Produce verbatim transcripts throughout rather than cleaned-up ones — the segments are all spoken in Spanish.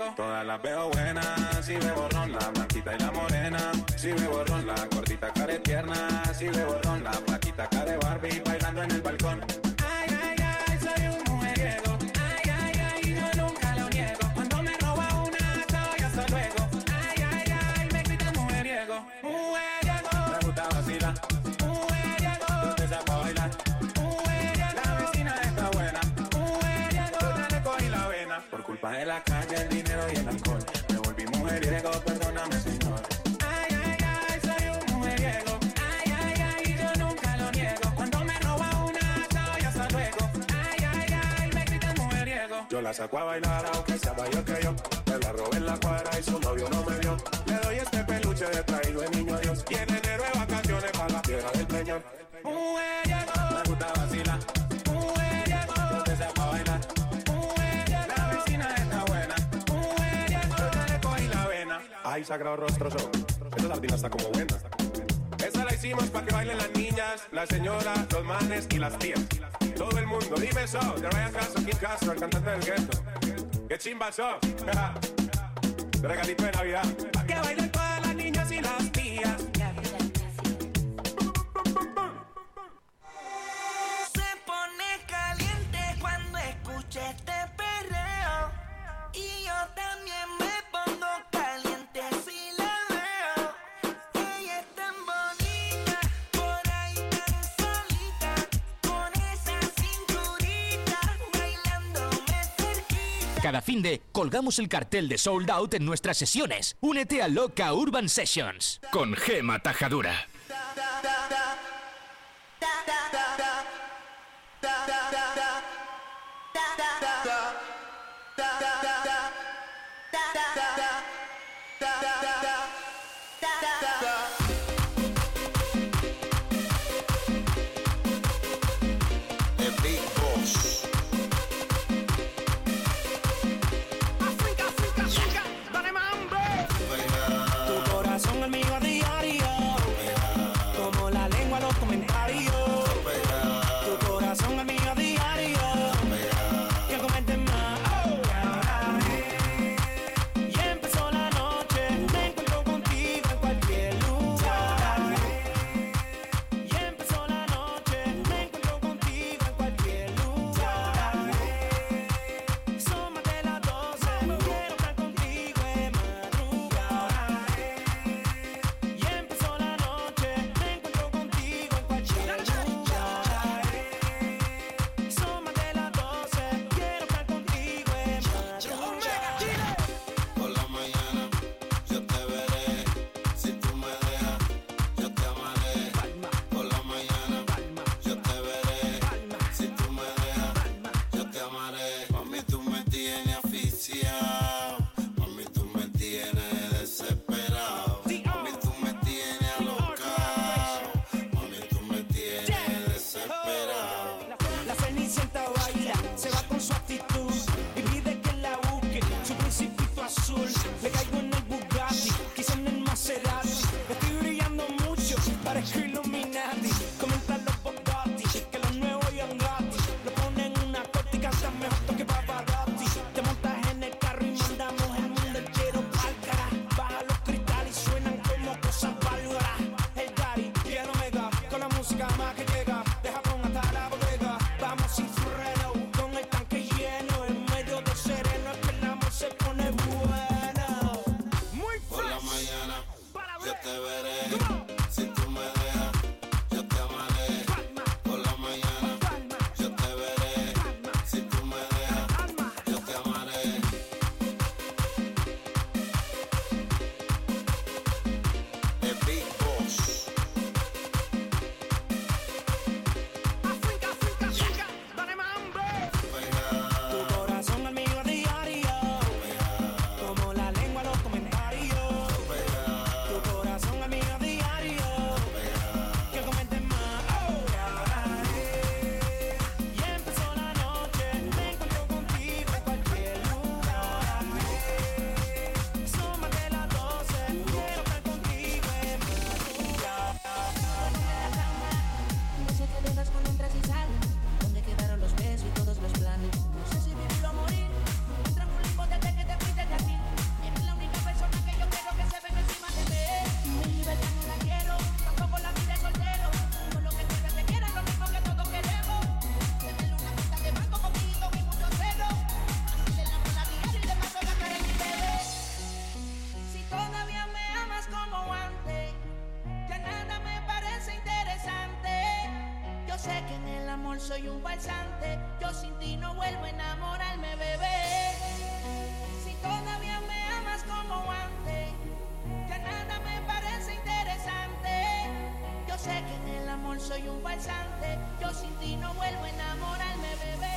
mujeriego. Todas las veo buenas, si bebo ron, la blanquita y la morena. Si bebo ron, la gordita care tierna. Si bebo ron, la flaquita care Barbie bailando en el balcón. Ay, ay, ay, soy un mujeriego. Ay, ay, ay, yo nunca lo niego. Cuando me roba una, soy hasta luego. Ay, ay, ay, me gritan mujeriego. Mujeriego. Me gusta vacilar. Mujeriego. Yo te saco a bailar. Mujeriego. La vecina está buena. Mujeriego. Yo te le cogí la vena. Por culpa de la calle, el dinero y el alcohol. Me volví mujeriego, perdóname, señor. Ay, ay, ay, soy un mujeriego. Ay, ay, ay, yo nunca lo niego. Cuando me roba una, soy hasta luego. Ay, ay, ay, me gritan mujeriego. Yo la saco a bailar, aunque sea mayor que yo. Me la robé en la cuadra y su novio no me vio. Le doy este peluche de traído el niño Dios. Y en enero de vacaciones para la tierra del Peñón. Mujeriego. Me gusta vacilar. Mujeriego. Yo te saco a bailar. Mujeriego. La vecina está buena. Mujeriego. Yo te le cogí la vena. Ay, sagrado rostro show. Esta sardina está como buena. Esa la hicimos para que bailen las niñas, las señoras, los manes y las tías. Todo el mundo, dime eso. De Ryan Castro, King Castro, el cantante del gueto. ¡Qué chimba sos! Regalito de Navidad. Pa' que bailen todas las niñas y las tías. Se pone caliente cuando escucha este perreo. Y yo también me pongo caliente si la veo. Ella es tan bonita, por ahí tan solita, con esa cinturita, bailándome cerquita. Cada fin de colgamos el cartel de Sold Out en nuestras sesiones. Únete a Loca Urban Sessions con Gema Tajadura. The Big Boss. África, África, África, dale mambo. Tu corazón es mío a diario, como la lengua los comentarios. Tu corazón es mío a diario, que comenten más. Y empezó la noche, me encuentro contigo en cualquier lugar. Y empezó la noche, me encuentro contigo en cualquier un farsante. Yo sin ti no vuelvo a enamorarme, bebé. Si todavía me amas como antes, ya nada me parece interesante. Yo sé que en el amor soy un farsante. Yo sin ti no vuelvo a enamorarme, bebé.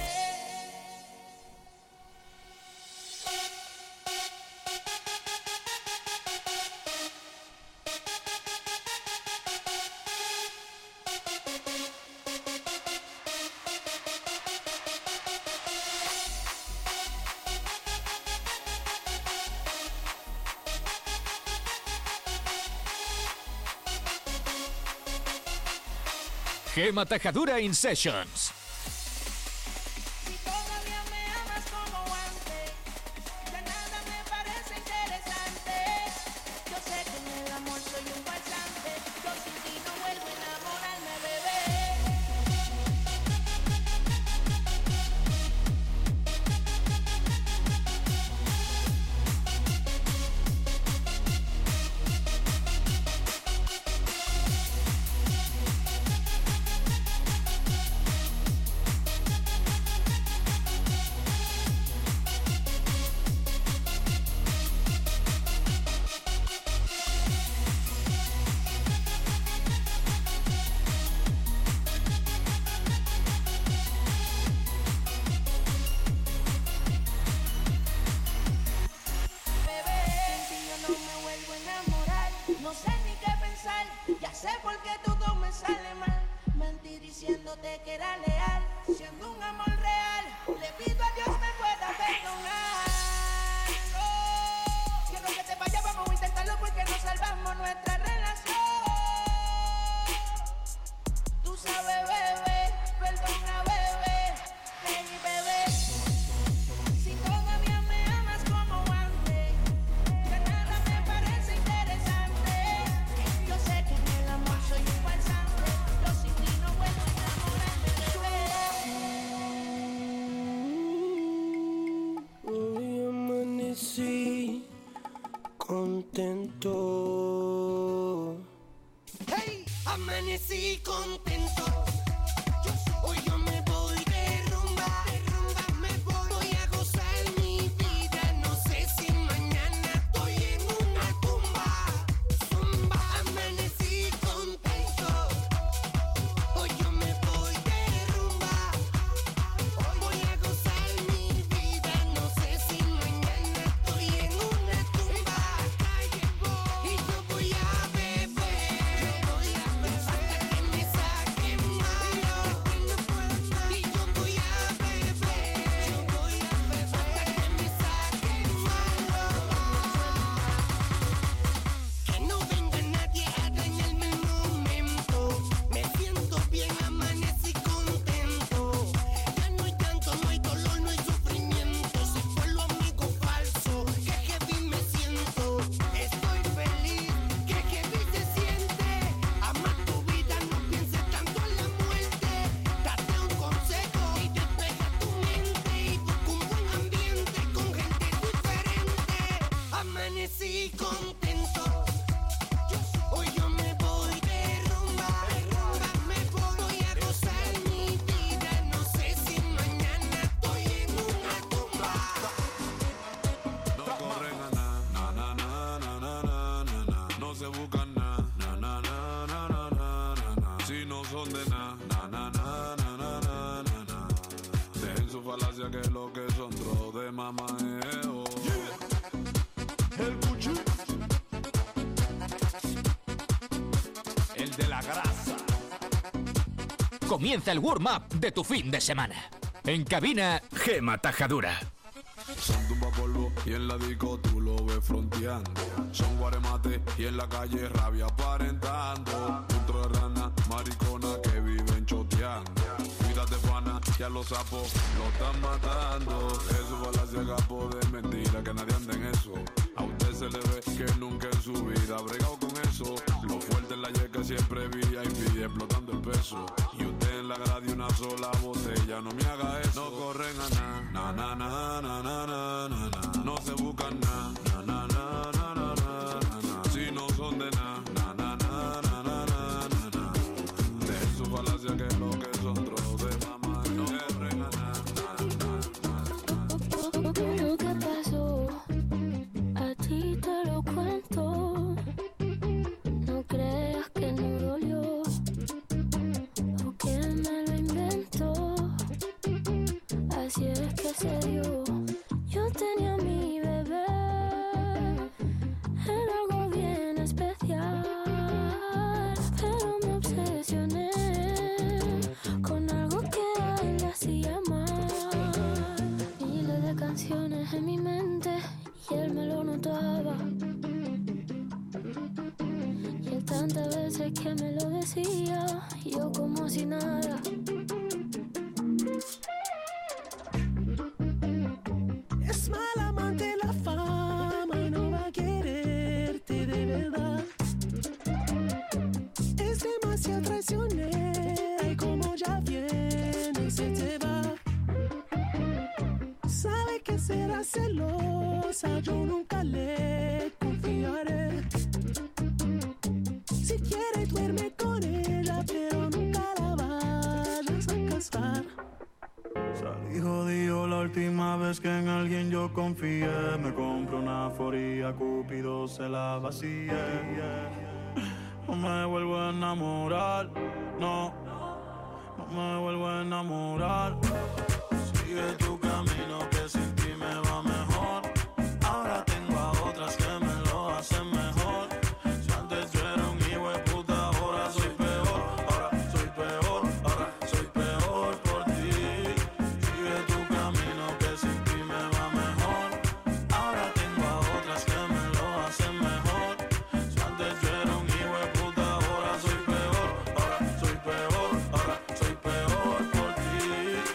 Gema Tajadura in Sessions. Si todavía me amas como antes, ya nada me parece interesante. Yo sé que en el amor soy un farsante. Yo sin ti no vuelvo a enamorarme, bebé. No sé ni qué pensar, ya sé por qué todo me sale mal. Mentí diciéndote que era leal, siendo un amor real. Le pido a Dios me pueda perdonar. Oh, quiero que te vayas, vamos a intentarlo porque no salvamos nuestra relación. Tú sabes, bebé, perdona, bebé, hey, bebé. Si todavía me amas como antes, ya nada me parece interesante. Yo sé que en el amor soy un farsante. Yo sin ti no vuelvo a enamorarme, bebé. Hoy amanecí contento. Hey, amanecí contento. Hoy yo me voy de rumba, de rumba me voy. Voy a gozar mi vida. No sé si mañana estoy en una tumba. Zumba, amanecí contento. Hoy yo me voy de rumba. Voy a gozar mi vida. No sé si mañana estoy en una tumba. Y yo voy a beber. Yo voy a beber hasta que me saquen malo. Y yo voy a beber. Yo voy a beber hasta que me saquen malo. Que no venga nadie a dañarme el momento. Me siento bien, amanecí contento. Ya no hay llanto, no hay dolor, no hay sufrimiento. Se fue lo amigo falso, que heavy me siento. Estoy feliz, que heavy se siente. Ama tu vida, no pienses tanto en la muerte. Date un consejo y despeja tu mente. Y busca un buen ambiente con gente diferente. Amanecí contento. Hoy yo me voy de rumba, de rumba me voy. Voy a gozar mi vida. No sé si mañana estoy en una tumba. No corren a na, na, na, na, na, na, na, na, na. No se buscan na, na, na, na, na, na, na, na, na. Si no son de na, na, na, na, na, na, na, na, na. Dejen su falacia que lo que son tro de mamajeo. El cuchillo, el de la grasa. Comienza el warm-up de tu fin de semana. En cabina, Gema Tajadura. Son tumba polvo y en la disco tú lo ves fronteando. Son guaremate y en la calle rabia aparentando. Dentro de rana, maricona que viven choteando. Cuídate pana, ya los sapos lo están matando. Eso falacia capo de mentira, que nadie anda en eso. A usted se le ve que nunca en su vida ha bregado con eso. Lo fuerte en la yeca siempre vi a impedir explotando el peso. Y usted en la grada de una sola botella, no me haga eso. No corren a na, na, na, na, na, na, na, na. No se buscan na, na, na, na, na, na, na, na. Si no son de na, na, na, na, na, na, na, na, na. Dejen su falacia que lo que son tros de mamá. No que se dio. Yo tenía a mi bebé, era algo bien especial, pero me obsesioné con algo que a él le hacía mal. Miles de canciones en mi mente y él me lo notaba. Y él tantas veces que me lo decía, yo como si nada. Es mal amante la fama y no va a quererte de verdad. Es demasiado traicionera y como ya viene se te va. Sabe que será celosa, yo nunca le confiaré. Si quiere duerme con ella, pero nunca la vayas a casar. Salí jodido la última vez que en alguien yo confié. Me compré una foría, Cupido se la vacié. No me vuelvo a enamorar, no, no me vuelvo a enamorar. Sigue tu camino que sin ti me va mejor. Ahora tengo a otras que me lo hacen mejor. Si antes yo era un hijo de puta, ahora soy peor. Ahora soy peor, ahora soy peor por ti. Sigue tu camino que sin ti me va mejor. Ahora tengo a otras que me lo hacen mejor. Si antes yo era un hijo de puta, ahora soy peor. Ahora soy peor, ahora soy peor por ti.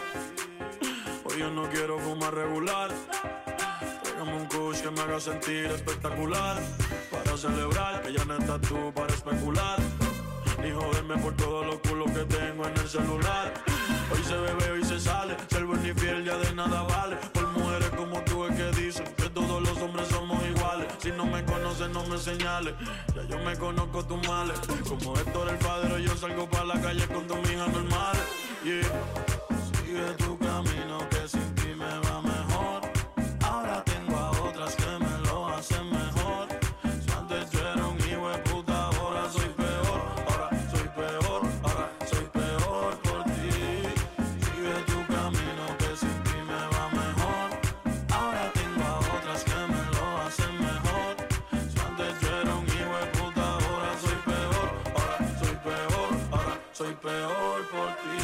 Hoy yo no quiero fumar regular. Tráigame un kush que me haga sentir espectacular. Para celebrar que ya no estás tú para especular. Ni joderme por todos los culos que tengo en el celular. Hoy se bebe, hoy se sale. Ser buen y fiel ya de nada vale. Por mujeres como tú es que dicen que todos los hombres somos iguales. Si no me conoces no me señales. Ya yo me conozco tus males. Como Héctor el padre yo salgo para la calle con tu hija normal. Yeah. Sigue tu camino que sin ti me va mejor. Ahora tengo a otras que me lo hacen mejor. Si antes yo era un hijo de puta, ahora soy peor. Ahora soy peor, ahora soy peor por ti. Sigue tu camino que sin ti me va mejor. Ahora tengo a otras que me lo hacen mejor. Si antes yo era un hijo de puta, ahora soy peor. Ahora soy peor, ahora soy peor por ti.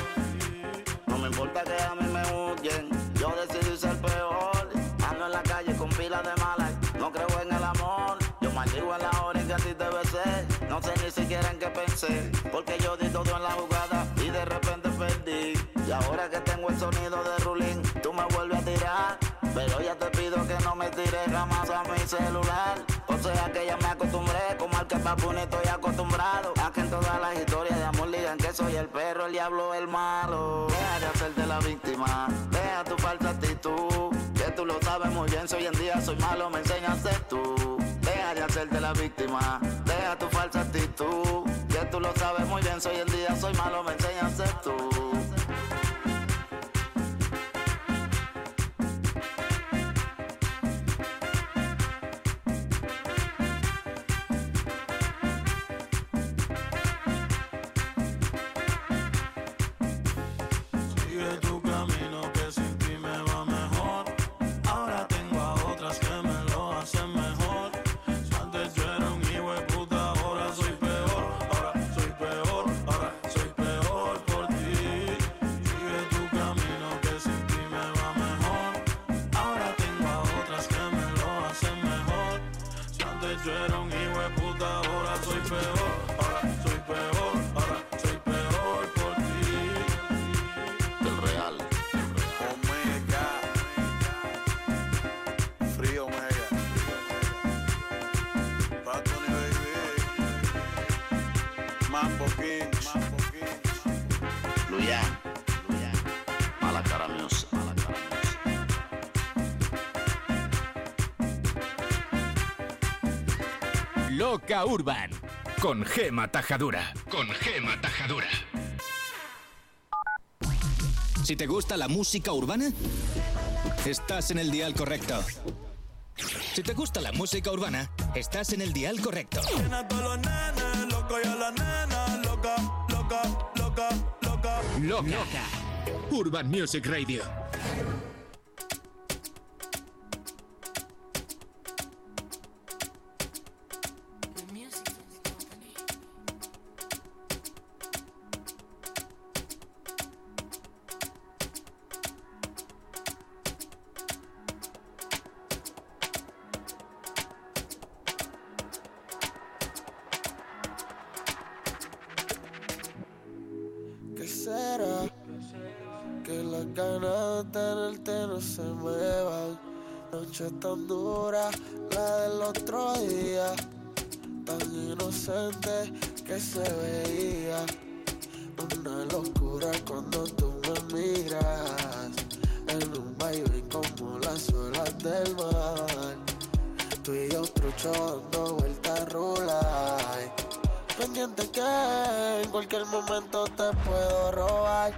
No me importa que a mí me huyen, yo decidí ser peor. Ando en la calle con pilas de malas, no creo en el amor. Yo maldigo en la hora en que a ti te besé. No sé ni siquiera en qué pensé, porque yo di todo en la jugada y de repente perdí. Y ahora que tengo el sonido de Rulín, tú me vuelves a tirar. Pero ya te pido que no me tires jamás a mi celular. O sea que ya me acostumbré, como al que Papuni estoy acostumbrado. A que en todas las historias de amor digan que soy el perro, el diablo, el malo. Deja de hacerte la víctima, deja tu falsa actitud. Que tú lo sabes muy bien, si hoy en día soy malo, me enseñas a ser tú. Deja de hacerte la víctima, deja tu falsa actitud. Que tú lo sabes muy bien, si hoy en día soy malo, me enseñas a ser tú. Sigue tu camino que sin ti me va mejor. Ahora tengo a otras que me lo hacen mejor. Si antes yo era un hijo de puta, ahora soy peor. Ahora soy peor, ahora soy peor por ti. Sigue tu camino que sin ti me va mejor. Ahora tengo a otras que me lo hacen mejor. Si antes yo era un hijo de puta, ahora soy peor. Ahora soy peor, ahora soy peor por ti. El real. Omega. Frío Omega. Patoni baby. Mambo Kings. Mambo Kings. Luyan, Luyan. Mala cara music, mala cara music. Loca Urban. Con Gema Tajadura. Con Gema Tajadura. Si te gusta la música urbana, estás en el dial correcto. Si te gusta la música urbana, estás en el dial correcto. Llena a todos los nenes, loco y a la nena, loca, loca, loca, loca. Loca. Urban Music Radio. Las ganas de tenerte no se me van. Noche tan dura, la del otro día, tan inocente que se veía. Una locura cuando tú me miras, en un baile como las olas del mar. Tú y yo trucho dando vueltas rulay, pendiente que en cualquier momento te puedo robar.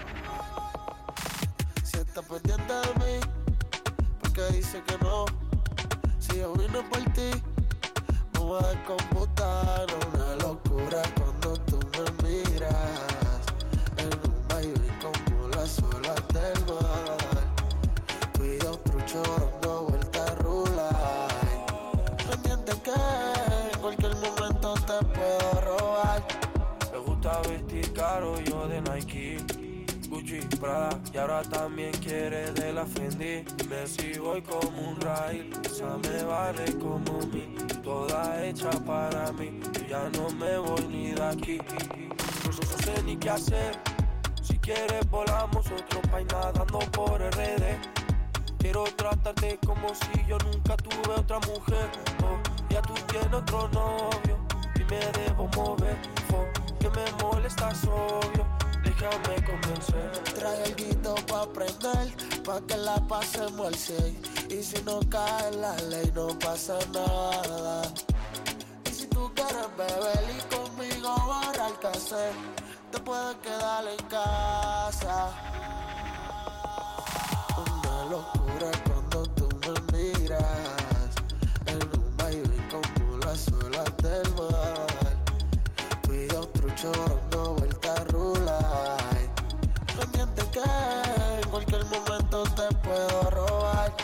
Si estás pendiente de mí, porque dice que no. Si yo vine por ti, no voy a computar. Una locura cuando tú me miras, en un baile como las olas del mar. Tú y yo trucho dando vueltas rulay, pendiente que en cualquier momento te puedo robar. Me gusta vestir caro, yo de Nike, Gucci, Prada, y ahora también quiere de la Fendi. Dime si voy como un rail, esa me vale como mil, toda hecha para mí. Yo ya no me voy ni de aquí, no sé ni qué hacer. Si quieres volamos otro país nadando por R D. Quiero tratarte como si yo nunca tuve otra mujer. Oh, ya tú tienes otro novio y me debo mover. Oh, que me molestas obvio, déjame convencer. Trae el guito pa' prender, pa' que la pasemos al cien. Y si no cae la ley no pasa nada. Y si tú quieres beber y conmigo borrar cassette, te puedes quedar en casa. Una locura cuando tú me miras, en un baile como las olas del mar. Tú y yo trucho dando vueltas rulay, pendiente que en cualquier momento te puedo robar.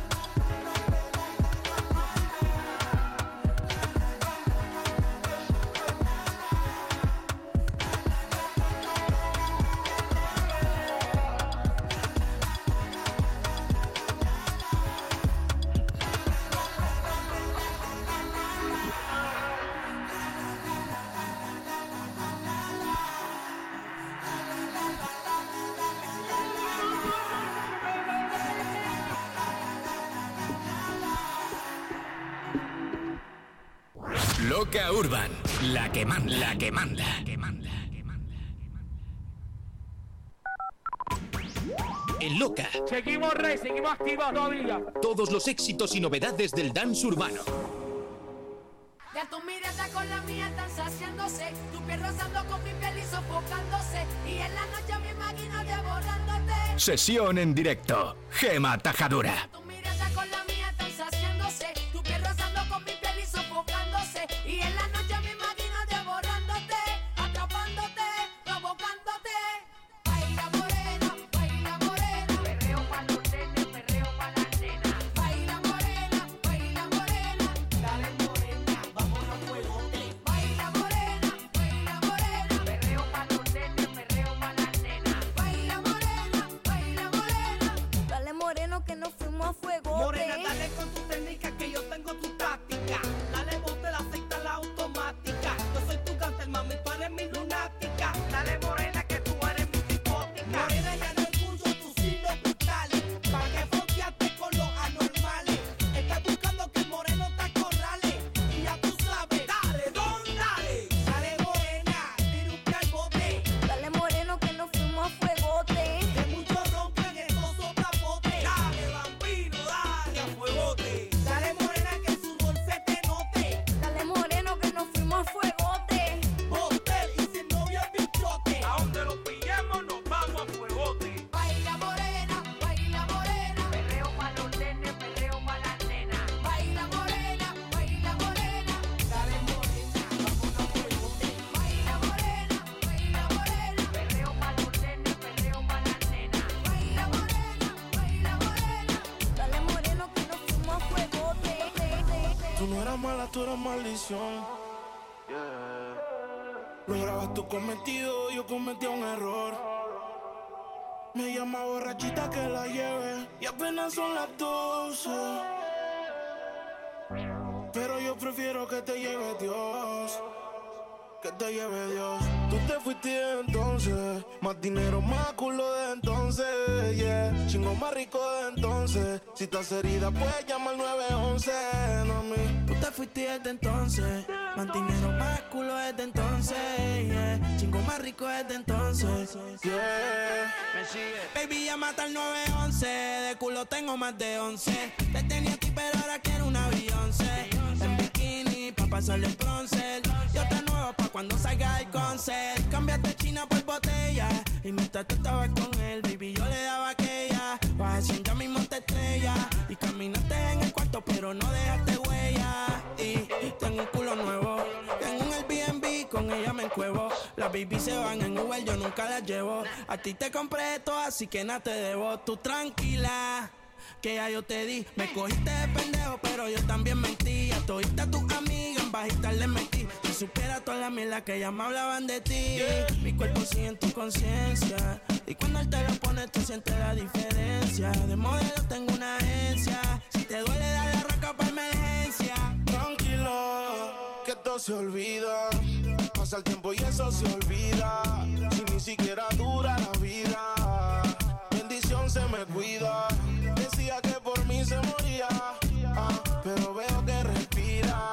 Loca Urban, la que manda, la que manda, la que manda. En Loca. Seguimos rey, seguimos activos todavía. Todos los éxitos y novedades del dance urbano. Ya tu mirada con la mía están saciándose, tu piel rozando con mi piel y sofocándose, y en la noche me imagino devorándote. Sesión en directo, Gema Tajadura. Tu mirada con la mía están saciándose, tu piel rozando con mi piel y sofocándose, y en la noche me imagino devorándote, atrapándote, provocándote. Baila morena, baila morena, perreo pa' los nenes, perreo pa' las nenas. Baila morena, baila morena, dale morena, vámonos fuegote. Baila morena, baila morena, perreo pa' los nenes, perreo pa' las nenas. Baila morena, baila morena, dale moreno que nos fuimos a fuego. Morena, dale con tu técnica que yo tengo tu táctica. Dale bote, la secta, la automática. Yo soy tu cáncer, mami, tú eres mi lunática. Dale morena que tú eres mi psicótica. Morena, ya no escucho tus signos vitales. ¿Para que fronteaste con los anormales? Estás buscando que el moreno te acorrale. Y ya tú sabes, dale, don, dale. Dale morena, tira un pie al bote. Dale moreno que nos fuimos a fuegote. Que muchos roncan en dos soplapotes. Dale bambino, dale a fuegote. Dale morena que el sudor se te note. Dale moreno que nos fuimos a fuegote. Motel y sin novia bichote. A donde lo pillemos nos vamos a fuegote. baila morena, baila morena, perreo pa' los nenes, perreo pa' las nenas. Baila morena, baila morena, dale morena, vámonos a fuegote. Baila morena, baila morena, perreo pa' los nenes, perreo pa' las nenas. Baila morena, baila morena, Dale moreno que nos fuimos a fuegote. Tú no eras mala, tú eras maldición. Lograbas tu cometido, yo cometí un error. Me llama borrachita que la lleve y apenas son las doce. Pero yo prefiero que te lleve Dios, que te lleve Dios. Tú te fuiste entonces, más dinero, más culo de entonces. yeah. Chingo más rico de entonces. Si estás herida, puedes llamar al nueve once, mami. Tú te fuiste desde entonces. Mantinero más culo desde entonces, yeah. Chingo más rico desde entonces, yeah. Me sigue. Baby, llámate al nueve once. De culo tengo más de once. Te tenía a ti, pero ahora quiero una Beyoncé. En bikini, pa' pasarle el bronce. Yo te nuevo pa' cuando salga el concert. Cámbiate China por botella. Y mientras tú estabas con él, baby, yo le daba aquella. Vas a ya mismo te estrella. Y caminaste en el cuarto, pero no dejaste huella. Y tengo un culo nuevo. Tengo un Airbnb, con ella me encuevo. Las baby se van en Uber, yo nunca las llevo. A ti te compré esto, así que nada te debo. Tú tranquila, que ya yo te di. Me cogiste de pendejo, pero yo también mentí. A todita tus amigas en bajita les metí. Si supiera toda la mierda que ya me hablaban de ti, yeah. Mi cuerpo sigue en tu conciencia. Y cuando él te lo pone, tú sientes la diferencia. De modelo tengo una agencia. Si te duele, dale arranca pa' emergencia. Tranquilo, que todo se olvida. Pasa el tiempo y eso se olvida. Si ni siquiera dura la vida. Bendición se me cuida. Decía que por mí se moría, ah, pero veo que respira.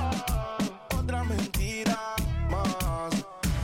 Otra mentira más.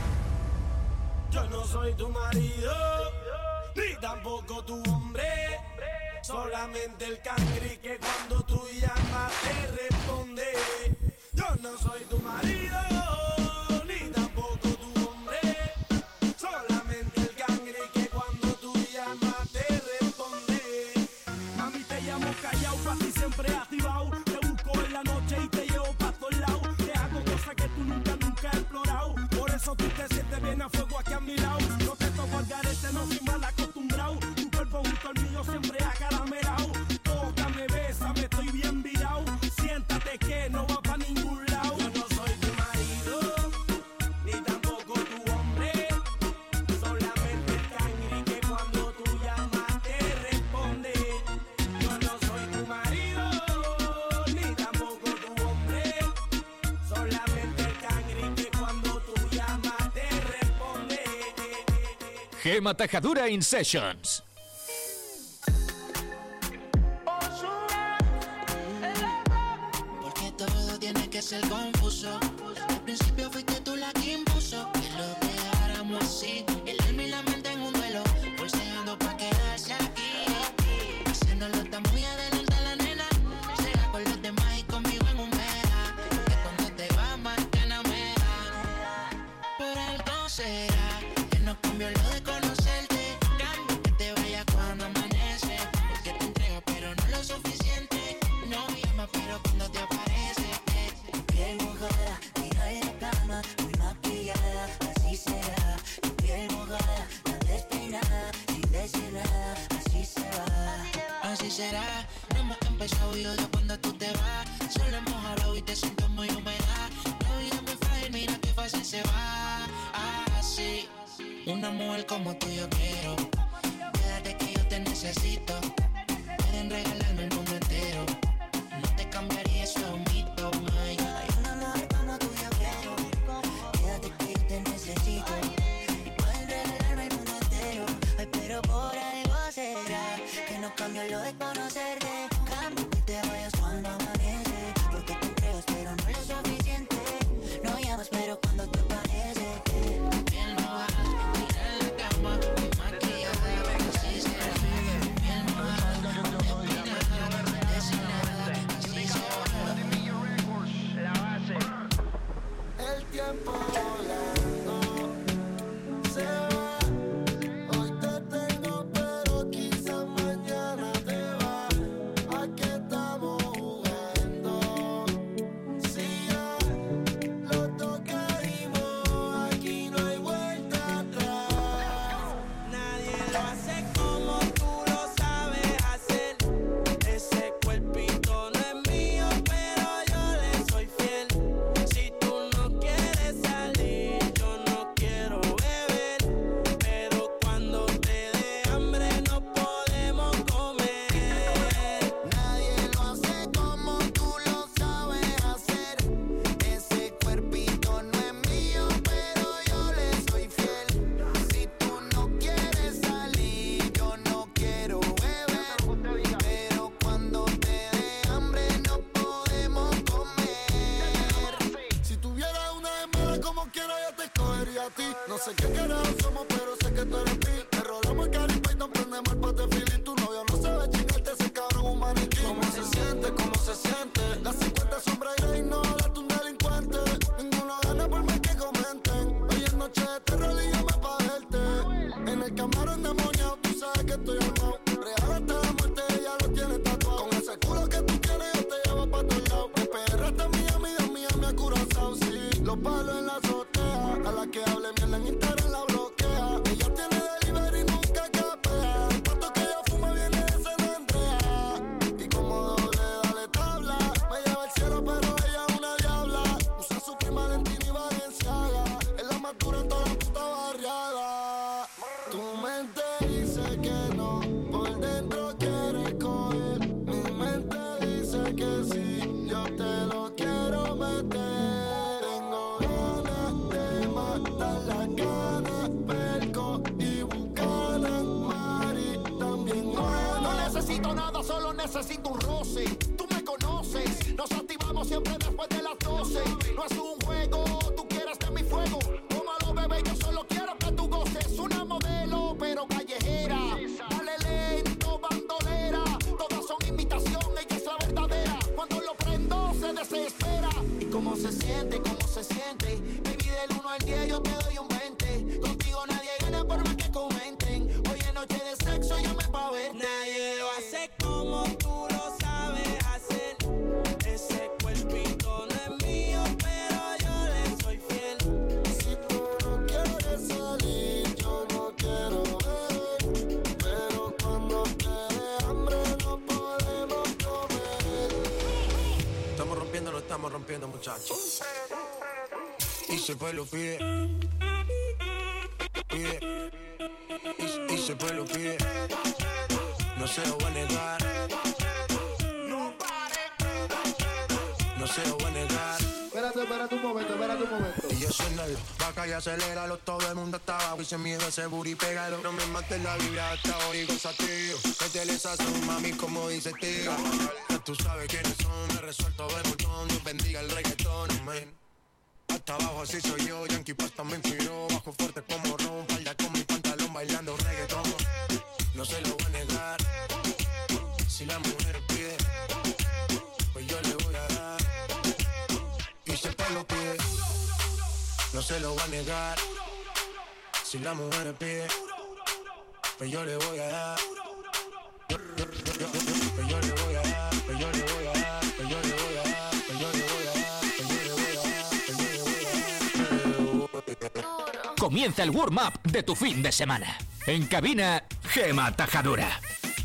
Yo no soy tu marido, ni tampoco tu hombre. Solamente el cangri que cuando tú llamas te responde. Yo no soy tu marido, ni tampoco tu hombre. Solamente el cangri que cuando tú llamas te responde. Mami, te llamo callao, pa' ti siempre activado. Te busco en la noche y te llevo pa' todos lados. Te hago cosas que tú nunca, nunca has explorado. Por eso tú te sientes bien a fuego aquí a mi lado. No te toco al garete, no soy mal acostumbrado. Tu cuerpo junto al mío siempre acaramelao. Tócame, bésame, estoy bien virado. Siéntate que no va pa' ningún lado. Yo no soy tu marido, ni tampoco tu hombre. Solamente el cangri que cuando tú llamas te responde. Yo no soy tu marido, ni tampoco tu hombre. Solamente el cangri que cuando tú llamas te responde. Gema Tajadura in Sessions. Porque todo tiene que ser confuso. Al principio fuiste tú la que impuso que lo dejáramos así. El alma y la mente en un duelo, forceando pa' quedarse aquí. Haciéndolo tan muy adelante la nena. Será con los demás y conmigo en un mera. Que cuando te vas más ganas me da. Por algo será que no cambió lo de conocerte. Cambio que te vaya cuando amanece. Porque te entrego pero no lo suficiente. No llama pero cuando te aparece. Tu piel mojada, tira de la cama, muy maquillada, así será. Tu piel mojada, la despeinada, sin decir nada, así se va. Así será, no hemos empezado y odio cuando tú te vas. Solo hemos hablado y te siento muy húmeda. La vida es muy frágil, mira qué fácil se va. Así, una mujer como tú yo quiero. Quédate que yo te necesito. Pueden regalarme el mundo entero. No te cambiaría, eso es un mito, my. Hay una mujer como tú yo quiero. Quédate que yo te necesito. Y pueden regalarme el mundo entero. Ay, pero por algo será que no cambio lo de conocerte. Cambio que te vayas cuando amanece. Porque te entregas pero no lo suficiente. No llamas pero cuando te aparece. Piel mojada, tira en la cama, muy maquillada, así será. Piel mojada, despeinada, designada, así se va. El tiempo volando se va. Hoy te tengo, pero quizá mañana te va. sé qué carajo somos, pero sé que tú eres mí. Te rolamos el Cari Python, prendemos el pote feeling. Tu novio no sabe chingarte, ese cabrón un maniquí. ¿Cómo se siente? ¿Cómo se siente? Las cincuenta sombras y no, date un delincuente. Ninguno gana por más que comenten. Hoy es noche de terror y llama pa' verte. En el camarón demoniado, tú sabes que estoy armado. Real hasta la muerte, ella lo tiene tatuado. Con ese culo que tú tienes, yo te llevo pa' todos lados. Mi perra está mía, mía, mía, me ha curazao, sí. Los palos en la azotea, a la que hable mierda en Instagram la bloquea. Ella tiene delivery y nunca capea. El pato que ella fuma viene de San Andrea. Y como doble dale tabla, me lleva al cielo pero ella es una diabla. Usa su prima Valentina y Valenciaga. Es la más dura en toda la puta barriada. Tu mente dice que no, por dentro quieres coger. Mi mente dice que sí, yo te lo quiero meter. Tengo ganas de matar la gana, perco y bucana, Mari también gana. No necesito nada, solo necesito un roce. Tú me conoces, nos activamos siempre después de las doce. No es un juego, tú quieres de mi fuego. Tómalo, bebé, yo solo quiero que tú goces. Una modelo, pero callejera. Dale lento, bandolera. Todas son imitación, ella es la verdadera. Cuando lo prendo, se desespera. ¿Cómo se siente? ¿Cómo se siente? Baby, del uno al diez yo te doy un veinte. Contigo nadie gana por más que comenten. Hoy es noche de sexo, llame pa' verte. Nadie lo hace como tú lo sabes hacer. Ese cuerpito no es mío, pero yo le soy fiel. Si tú no quieres salir, yo no quiero ver. Pero cuando te dé hambre no podemos comer. Estamos rompiendo, no estamos rompiendo, muchachos. Y se fue lo pide. Pide. Y, y se fue lo pide. No se lo voy a negar. No se lo voy a negar. Espérate, espérate un momento, espérate un momento. Y yo suena el vaca y aceléralo. Todo el mundo está abajo y se miedo ese booty, pégalo. No me mates la vibra hasta hoy, goza tío. Métele sazón, mami, como dice tío. Ya tú sabes quiénes son, me resuelto de montón. Dios bendiga el reggaetón, man. Hasta abajo así soy yo, Yankee Pasta me inspiró. Bajo fuerte como Ron, falda con mi pantalón bailando reggaetón. No se lo voy a negar. Si la mujer pide, pues yo le voy a dar. Y si el pelo pide, no se lo voy a negar. Si la mujer pide, pues yo le voy a dar. Pues yo le voy a dar, pues yo le voy a dar, pues yo le voy a dar, pues yo le voy a dar, pues yo le voy a dar, pues yo le voy a dar. Comienza el warm-up de tu fin de semana. En cabina, Gema Tajadura.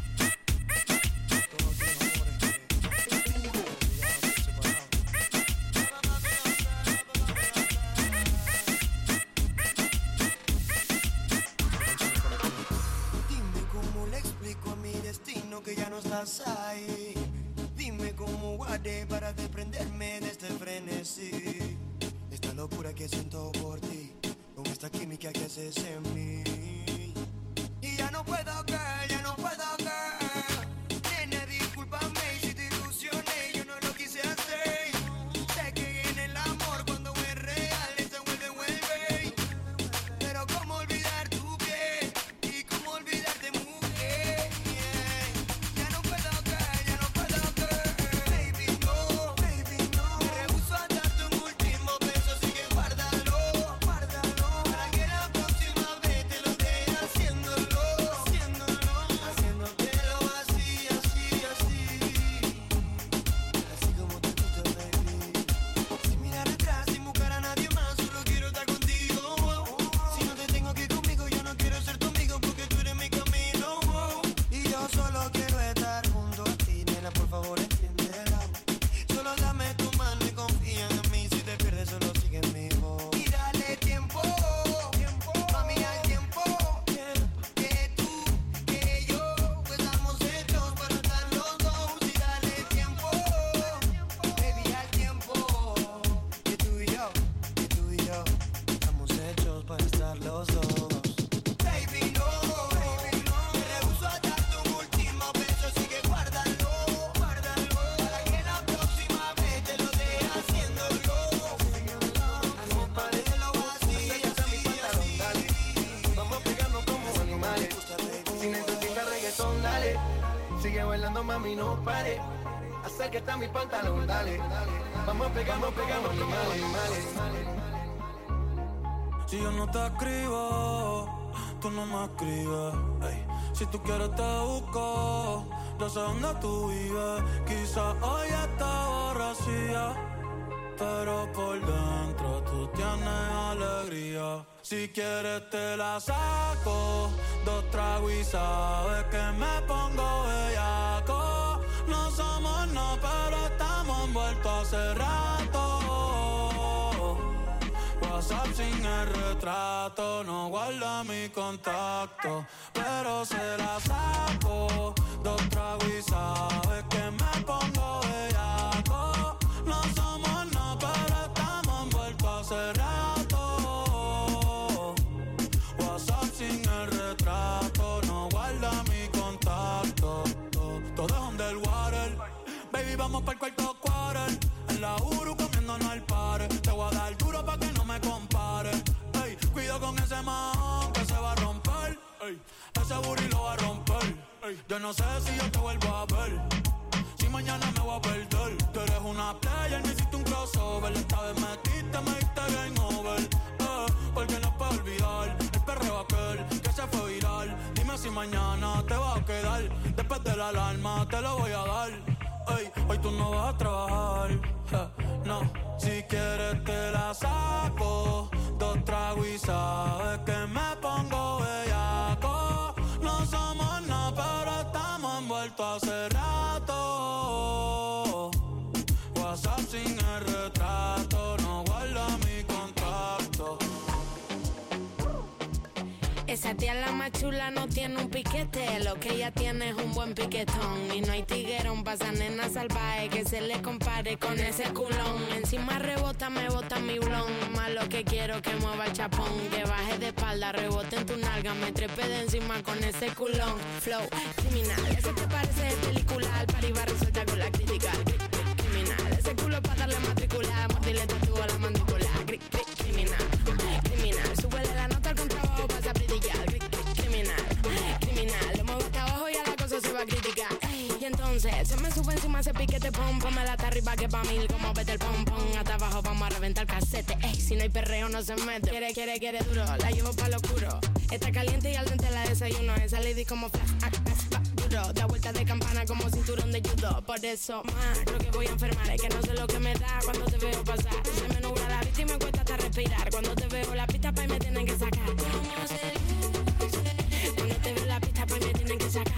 Dime cómo le explico a mi destino que ya no estás ahí. Dime cómo guardé para desprenderme de este frenesí. Esta locura que siento por ti, con esta química que haces en mí. Y ya no puedo caer, ya no puedo caer. Nena, discúlpame si te ilusioné, yo no lo quise hacer. Sé que en el amor cuando es real se vuelve, vuelve. Pero cómo olvidar tu piel y cómo olvidarte mujer. Yeah. Ya no puedo caer, ya no puedo caer. Baby no, baby no. Me rehuso a darte un último beso, así que guárdalo, guárdalo. Para que la próxima vez te lo dé haciéndolo, haciéndolo. Sigue bailando, mami, no pare. Acércate a mi pantalón, dale. Vamos, pegamos, pegamos, como animales. Si yo no te escribo, tú no me escribes. Ey. Si tú quieres te busco, yo sé dónde tú vives. Quizás hoy está borracía, pero por dentro tú tienes alegría. Si quieres te la saco, dos tragos y sabes que me pongo bellaco. No somos no, pero estamos envueltos hace rato. WhatsApp sin el retrato, no guarda mi contacto, pero se la saco, dos tragos y sabes que me pongo bellaco. No somos no, pero estamos envueltos hace rato. WhatsApp sin el retrato, no guarda mi contacto. Todo es underwater, baby, vamos pa'l cuarto quarter. En la Uru comiéndonos al par. Te voy a dar duro pa' que no me compare. Ey, cuido con ese man que se va a romper. Ey, ese booty lo va a romper. Ey, yo no sé si yo te vuelvo a ver, si mañana me voy a perder. Tú eres una player, me hiciste un crossover. Esta vez metiste, me diste game over. Eh, porque no puedo olvidar el perreo aquel que se fue viral. Dime si mañana te va a quedar. Después de la alarma te lo voy a dar. Ey, hoy tú no vas a trabajar, eh, no. Si quieres te la saco, dos tragos y sabes que me pongo bellaco. No somos no, pero estamos envueltos hace rato. WhatsApp sin el retrato, no guarda mi contacto. Esa tía la más chula no tiene un piquete, lo que ella tiene es un buen piquetón. Y no hay tiguerón pa' esa nena salvaje que se le compare con ese culón. Encima rebota, me bota mi blon, más lo que quiero que mueva el chapón. Que baje de espalda, rebote en tu nalga, me trepe de encima con ese culón. Flow criminal, eso te parece de película, al par iba resuelta con la crítica. Criminal, ese culo pa' darle matricular, mordirle tatúo a la mandíbula. Criminal, criminal, súbele la nota al contrabajo, pasa a brillar. Criminal, criminal, lo muevo hasta abajo y a la cosa se va a criticar. Y entonces se me sube encima ese piquete pom, pómela hasta arriba que pa' mil como vete el pom pom. Hasta abajo vamos a reventar casete, ey, si no hay perreo no se mete. Quiere, quiere, quiere duro, la llevo pa' lo oscuro. Está caliente y al dente la desayuno, esa lady como flash, ah, ah, duro. Da vuelta de campana como cinturón de judo. Por eso, más, creo que voy a enfermar, es que no sé lo que me da cuando te veo pasar. Se me nubla la vista y me cuesta hasta respirar. Cuando te veo la pista pa' y me tienen que sacar. Cuando te veo la pista pa' y me tienen que sacar.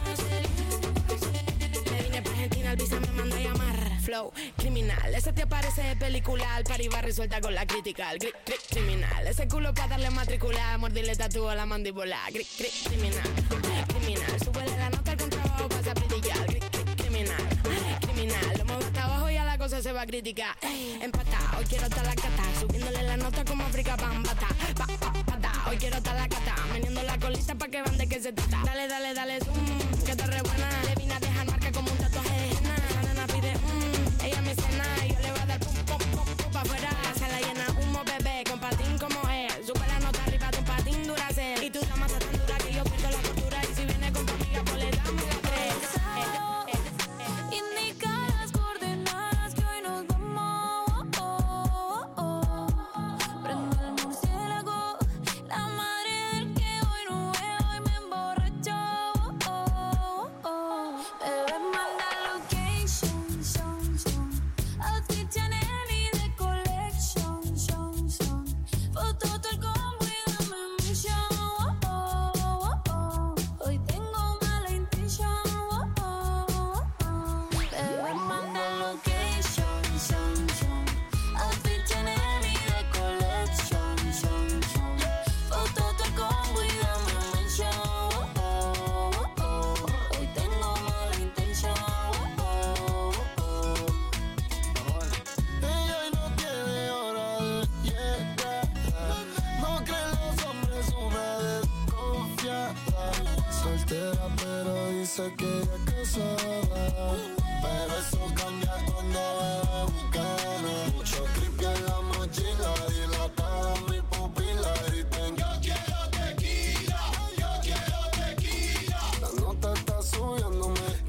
Me vine pa' Argentina, el visa me manda a llamar. Flow criminal, ese te parece de película, al par iba resuelta con la crítica. Gri, gri, criminal, ese culo pa' darle matricular, mordirle tatúo a la mandíbula. Gri, gri, criminal, criminal, súbele la nota al contrabajo, pasa a brillar. Gri, gri, criminal, criminal, lo muevo hasta abajo y a la cosa se va a criticar. Empatá, hoy quiero estar la cata, subiéndole la nota como África Bambata. Pa, pa, pata, hoy quiero estar la cata, meneando la colita pa' que vean de qué se trata. Dale, dale, dale, zoom, que te re buena. Le vine a dejar marca como un tatuaje de henna. La nena pide, mmm, ella me cena y yo le voy a dar pum, pum, pum, pum pa' afuera. Se la llena humo, bebé, con patín como es. Sube la nota arriba de un patín duracel. Y tú la mata tan dura que yo pierdo la cordura. Y si viene con tu amiga, pues le damos la tres. Indica las coordenadas que hoy nos vamos. Prendo el murciélago, la madre del que hoy no veo y me emborrachó. Bebé, manda location, son, son. Outfit Chanel y de collection, son, son. Foto todo el combo y dame mention. Hoy tengo mala intención. Bebé, manda location, son, son. Outfit Chanel y de collection, son, son. Foto todo el combo y dame mention. Hoy tengo mala intención. Ella hoy no tiene hora de llegar. No creen los hombres una desconfiada. Soltera pero dice que ella es casada. Pero eso cambia cuando bebe bucana. Mucho creepy en la mochila, dilatada mi pupila. Griten, yo quiero tequila, yo quiero tequila. La nota está subiéndome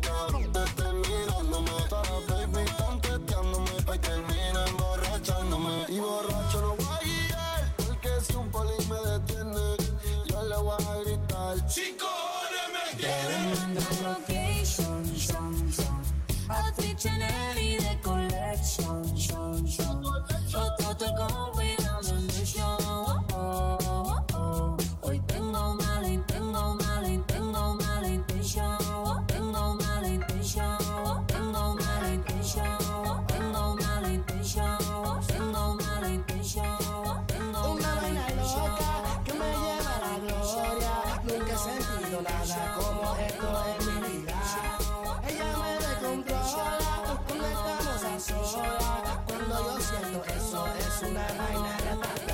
Chanel y de collection. Otro te convidando en mi show. Oh, oh, oh. Hoy tengo mala, tengo mala, tengo mala intención. Tengo mala intención. Tengo mala intención. Tengo mala intención. Tengo mala intención. Una vaina loca que me lleva a la gloria. Nunca he sentido nada como esto en mi vida. Ella me descontrola cuando estamos a solas. Cuando yo siento eso es una vaina ratata.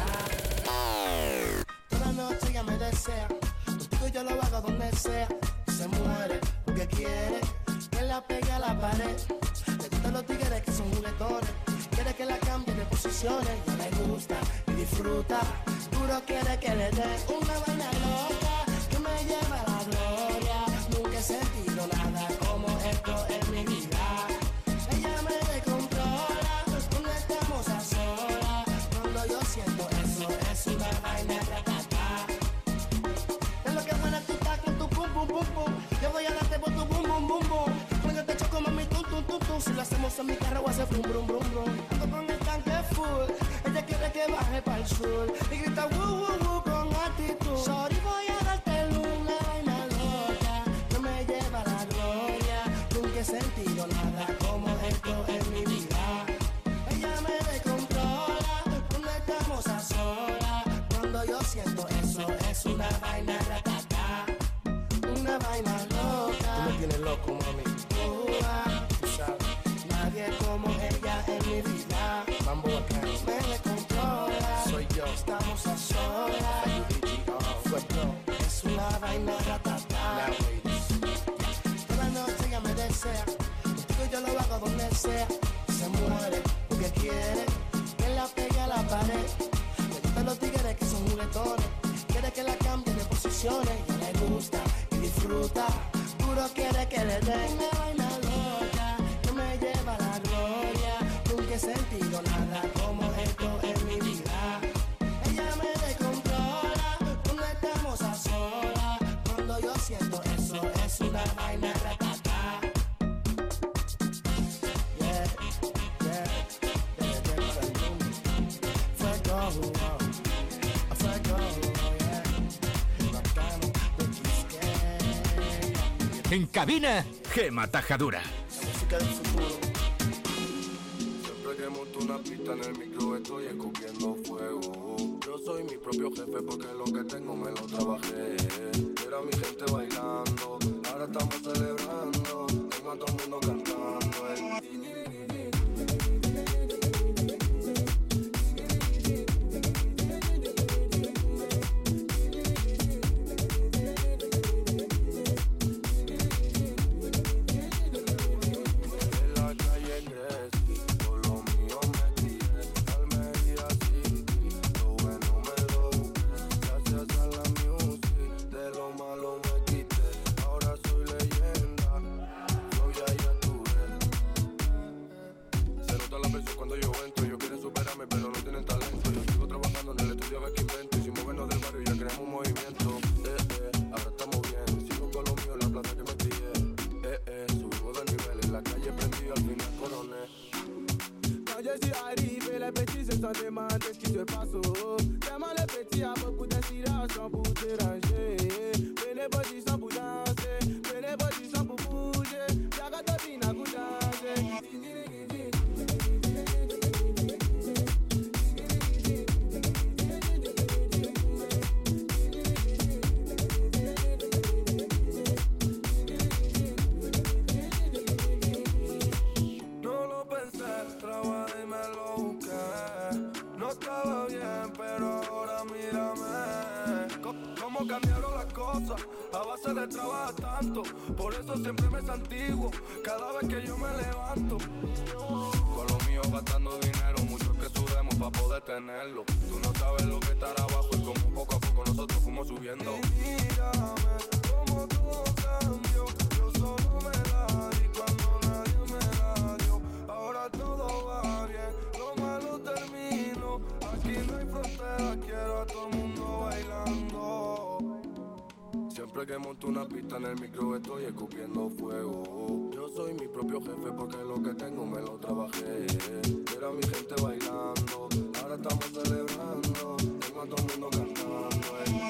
Toda noche ella me desea. Contigo yo lo hago donde sea. Se muere porque quiere que la pegue a la pared. Le gustan los tigres que son juguetones. Quiere que la cambie de posiciones. Ya le gusta y disfruta. Duro quiere que le dé una vaina loca que me lleva a la gloria. Nunca he sentido nada como esto en mi vida. Ella me descontrola cuando estamos a solas. Cuando yo siento eso es una vaina ratata. Es lo que buena tú estás con tu pum pum pum pum. Yo voy a darte por tu bum bum bum bum. Cuando te choco mami tum tum tum tum. Si lo hacemos en mi carro voy a hacer brum brum brum brum. Ando con el tanque full. Ella quiere que baje para el sur y grita woo woo woo con actitud. Sorry voy a darte una vaina loca que me lleva a la gloria. Nunca he sentido nada como esto en mi vida. Ella me descontrola cuando estamos a solas. Cuando yo siento eso es una vaina ratata. Una vaina loca. Tú me tienes loco, mami. Uh, ah, tú sabes, nadie como ella en mi vida. Mambo acá. Me descontrola. Soy yo. Estamos a solas. Es una vaina ratata. Toda noche ella me desea. Contigo yo lo hago donde sea. Se muere porque quiere que la pegue a la pared. Le gustan los tigres que son juguetones. Quiere que la cambie de posiciones. Ya le gusta y disfruta. Duro quiere que le dé una vaina loca que me lleva a la gloria. Nunca he sentido nada como esto en mi vida. Ella me descontrola cuando estamos a solas. Cuando yo siento eso es una vaina ratata. Yeah, yeah, yeah, yeah, fuego, fuego, yeah. Bacano, En cabina, Gema Tajadura. música del futuro. Siempre que monto una pista en el micro estoy escupiendo fuego. Yo soy mi propio jefe porque lo que tengo me lo trabajé. Era mi gente bailando, ahora estamos celebrando. Tengo a todo el mundo cantando. El... que monto una pista en el micro estoy escupiendo fuego. Yo soy mi propio jefe porque lo que tengo me lo trabajé. Era mi gente bailando, ahora estamos celebrando. Tengo a todo el mundo cantando. eh.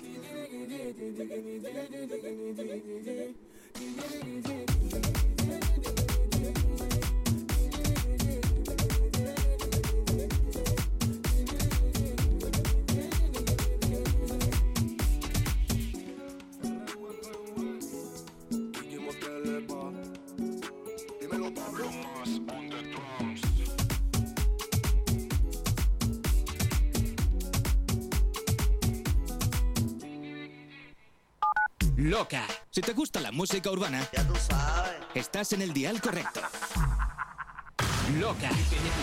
Loca. Si te gusta la música urbana, ya tú sabes, estás en el dial correcto. Loca.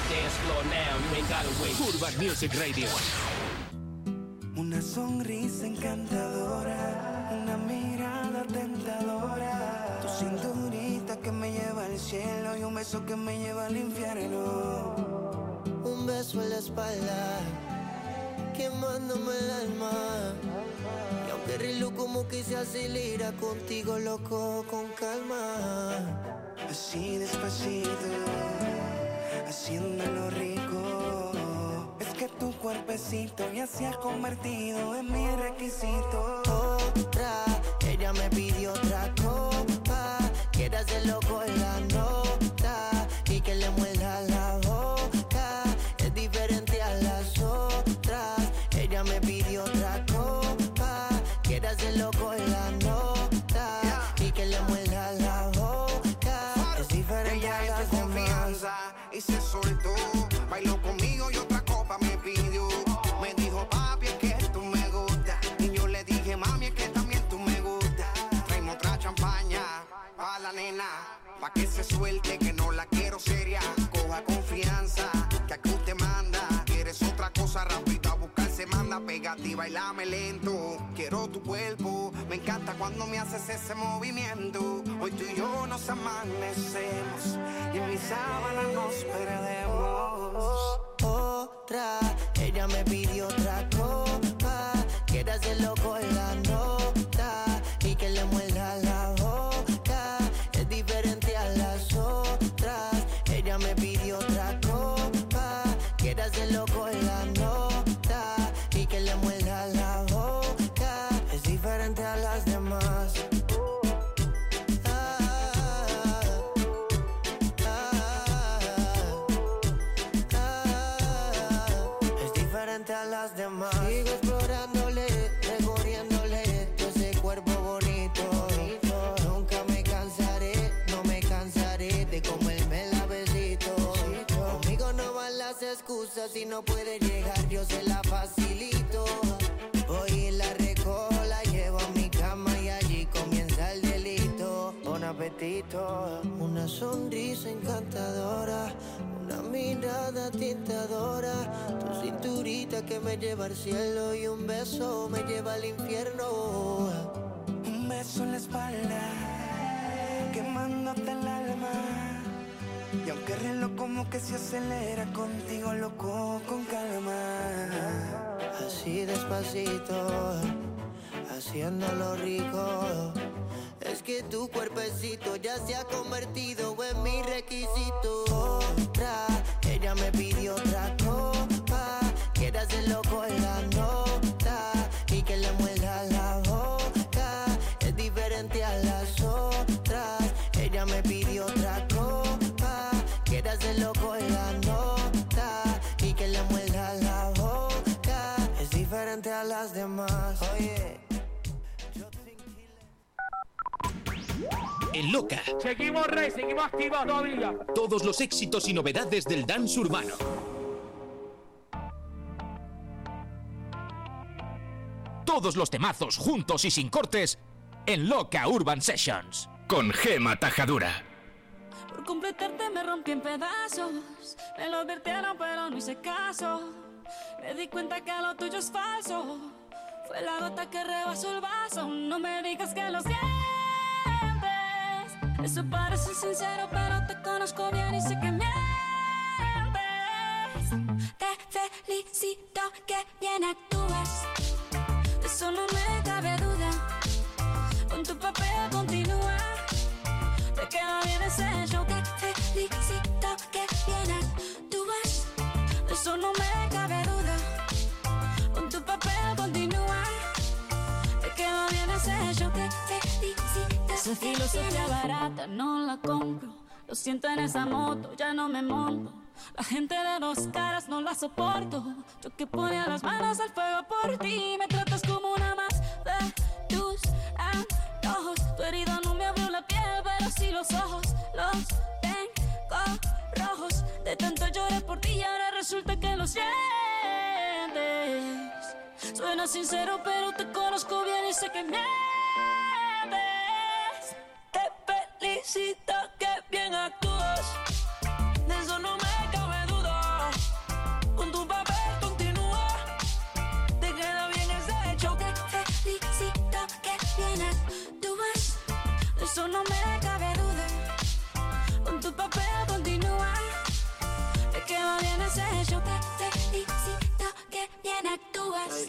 Urban Music Radio. Una sonrisa encantadora, una mirada tentadora, tu cinturita que me lleva al cielo y un beso que me lleva al infierno. Un beso en la espalda, quemándome el alma. Y aunque reloj como que se acelera, contigo loco con calma. Así despacito, haciéndolo rico. Es que tu cuerpecito ya se ha convertido en mi requisito. Otra, ella me pidió otra copa. Quiere hacerlo con la nota y que le muerda la boca. Es diferente a las otras. Ella me pidió otra copa. Quiere hacerlo con la nota y que le muerda la boca. Es diferente a las demás. Y se soltó, bailó conmigo y otra copa me pidió. Me dijo, papi, es que tú me gustas. Y yo le dije, mami, es que también tú me gustas. Traemos otra champaña pa' la nena, pa' que se suelte, que no la quiero seria. Coja confianza, que aquí usted manda. Quieres otra cosa rápida, a buscar se manda. Pégate y bailame lento. Quiero tu cuerpo, me encanta cuando me haces ese movimiento. Hoy tú y yo nos amanecemos y en mi sábana nos perdemos. Otra, ella me pidió otra copa. Quiere hacerlo con la nota y que le muerda la boca. Es diferente a las otras. Ella me pidió otra copa. Quiere hacerlo con la nota y que le muerda la boca. Es diferente a las demás. A las demás. Sigo explorándole, recorriéndole todo ese cuerpo bonito. bonito. Nunca me cansaré, no me cansaré de comerme la besito. Conmigo no van las excusas, si no puede llegar yo se la facilito. Voy y la recojo, la llevo a mi cama y allí comienza el delito. Bon apetito, una sonrisa encantadora, una mirada tentadora, tu cinturita que me lleva al cielo y un beso me lleva al infierno. Un beso en la espalda, quemándote el alma. Y aunque el reloj como que se acelera, contigo loco con calma. Así despacito, haciéndolo rico. Es que tu cuerpecito ya se ha convertido en mi requisito. Otra, ella me pidió otra copa. Quiere hacerlo con la nota y que le muerda la boca. Es diferente a las otras. Ella me pidió otra copa. Quiere hacerlo con la nota y que le muerda la boca. Es diferente a las demás. Oye. En Loca. Seguimos rey, seguimos activos todavía. Todos los éxitos y novedades del dance urbano. Todos los temazos juntos y sin cortes en Loca Urban Sessions. Con Gema Tajadura. Por completarte me rompí en pedazos. Me lo advirtieron pero no hice caso. Me di cuenta que lo tuyo es falso. Fue la gota que rebasó el vaso. No me digas que lo sientes. Eso parece sincero, pero te conozco bien y sé que mientes. Te felicito que bien actúas. De eso no me cabe duda. con tu papel continúa. Te queda bien ese show, te felicito que bien actúas. De eso no me cabe duda. Con tu papel continúa. Te queda bien ese show, te felicito. Esa filosofía barata no la compro. Lo siento en esa moto, ya no me monto. La gente de dos caras no la soporto. Yo que ponía las manos al fuego por ti. Me tratas como una más de tus antojos. Tu herida no me abrió la piel, pero sí los ojos. Los tengo rojos. De tanto lloré por ti y ahora resulta que los sientes. Suena sincero, pero te conozco bien y sé que mientes. Te felicito que bien actúas. De eso no me cabe duda. Con tu papel continúa. Te queda bien ese hecho. Te felicito que bien actúas. De eso no me cabe duda. Con tu papel continúa. Te queda bien ese hecho. Te felicito que bien actúas.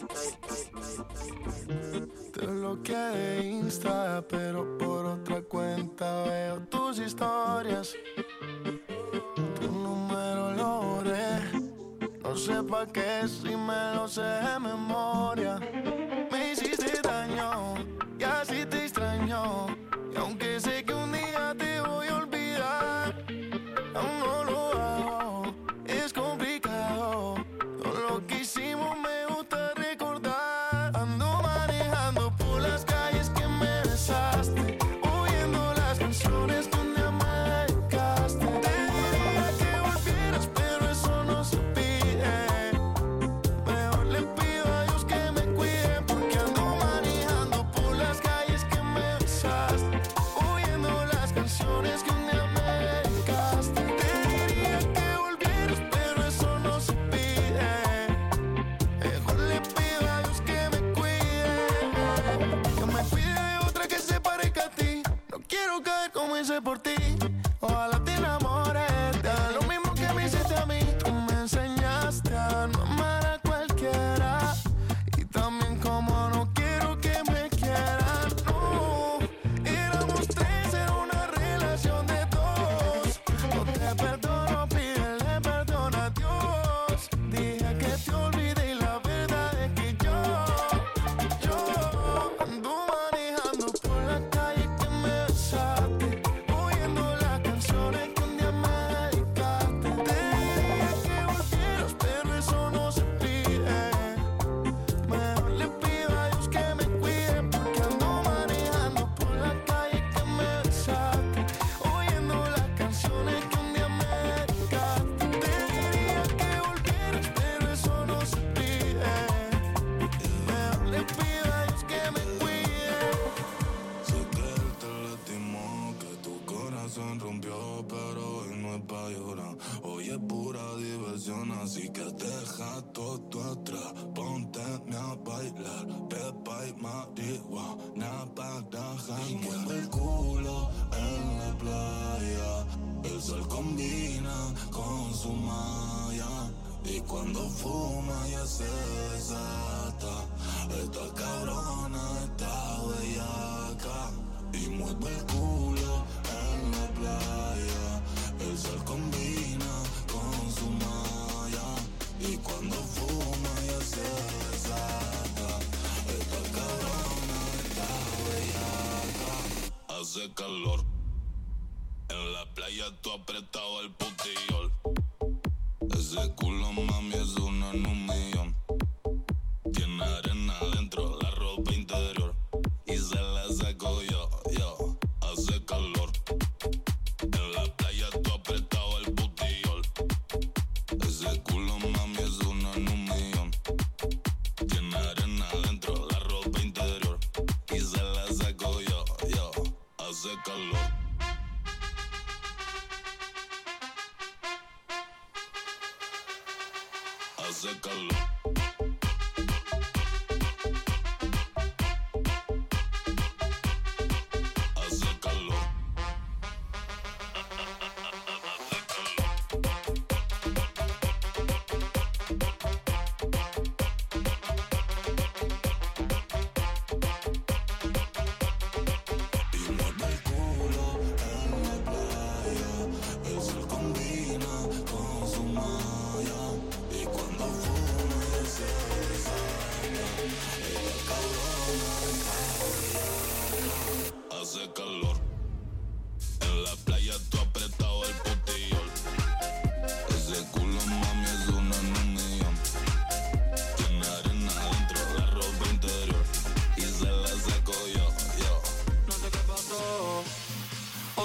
Te bloqueé de Insta, pero por otra cuenta veo tus historias. Tu número lo borré. No sé pa' qué si me lo sé de memoria. Me hiciste daño y así te extraño. Y aunque sé que un día te voy a olvidar, aún no lo hago. Es complicado. Todo lo que hicimos me gusta recordar. Ando manejando por las calles que me besaste, oyendo las canciones que un día me dedicaste. Te diría que volvieras, pero eso no se pide. Mejor le pido a Dios que me cuide, porque ando manejando por las calles que me besaste, oyendo las canciones que un día me dedicaste. Te diría que volvieras, pero eso no se pide. Mejor le pido a Dios que me cuide, que me cuide de otra que se parezca a ti. No quiero caer como hice por ti. Ojalá te enamores, te haga lo mismo que me hiciste a mí. Tú me enseñaste a no amar a cualquiera, y también como no quiero que me quieran. No, éramos tres, era una relación de dos. No te perdono, pídele perdón a Dios. Dije que te olvidé y la verdad es que yo, yo ando manejando por la calle que me besaste, oyendo las canciones que un día me dedicaste. Te diría que volvieras, pero eso no se pide. Mejor le pido a Dios que me cuide, porque ando manejando por la calle que me besaste, oyendo las canciones que un día me dedicaste. Te diría que volvieras, pero eso no se pide. Mejor le pido a Dios que me cuide. Sé que él te lastimó, que tu corazón rompió, pero hoy no es pa' llorar. Hoy es pura diversión, así que deja todo atrás. Ponte a bailar, pepa y marihuana para janguear. Mueve el culo en la playa, el sol combina con su malla, y cuando fuma ya se desata. Esta cabrona está bellaca, y mueve el culo en la playa. El sol combina con su malla, y cuando fuma ya se desata. Esta cabrona está bellaca. Hace calor en la playa, tú apretado el putillol. Ese culo, mami, es uno en un millón. Tiene arena dentro, la ropa interior, y se la saco yo, yo. Hace calor en la playa, tú apretado el putillol. Ese culo, mami, es uno en un millón. Tiene arena dentro, la ropa interior, y se la saco yo, yo. Hace calor. Hace calor. Hace calor.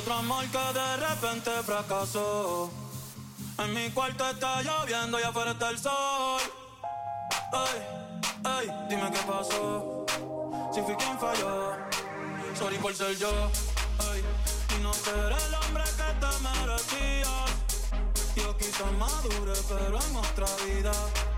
otro amor que de repente fracasó. En mi cuarto está lloviendo y afuera está el sol. Ay, ay, dime qué pasó. Si fui quien falló, sorry por ser yo. Ay, y no ser el hombre que te merecías. Yo quizás madure, pero en otra vida.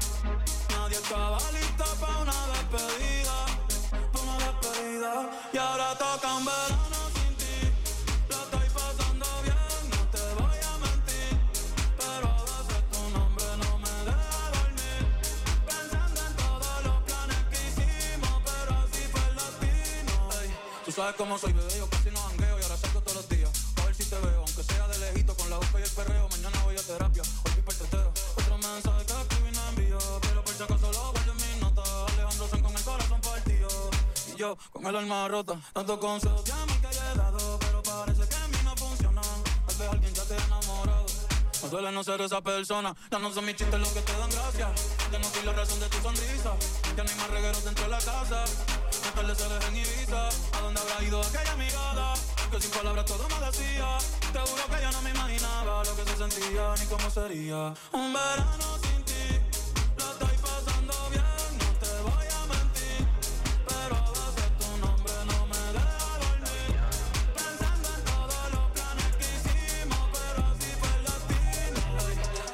Nadie estaba listo para una despedida, para una despedida. Y ahora toca un verano sin ti. Lo estoy pasando bien, no te voy a mentir. Pero a veces tu nombre no me deja dormir. Pensando en todos los planes que hicimos, pero así fue el destino. Ay, tú sabes cómo soy, bebé, yo casi no jangueo y ahora salgo todos los días. A ver si te veo, aunque sea de lejito, con la boca y el perreo. Mañana voy a terapia, hoy fui para el tetero. Otro mensaje que escribí no envío, pero por si acaso lo guardo en mis notas. Alejandro Sanz con el corazón partido y yo con el alma rota. Tanto consejo que a mí que he dado, pero parece que a mí no funcionan. Tal vez alguien ya te ha enamorado. Me duele no ser esa persona. Ya no son mis chistes los que te dan gracia. Ya no soy la razón de tu sonrisa. Ya no hay más regueros dentro de la casa. Más tarde se deja en Ibiza. ¿A dónde habrá ido aquella mirada? Que sin palabras todo me decía. Te juro que yo no me imaginaba lo que se sentía ni cómo sería. Un verano sin ti. Lo estoy pasando bien, no te voy a mentir. Pero a veces tu nombre no me deja dormir. Pensando en todos los planes que hicimos, pero así fue el destino.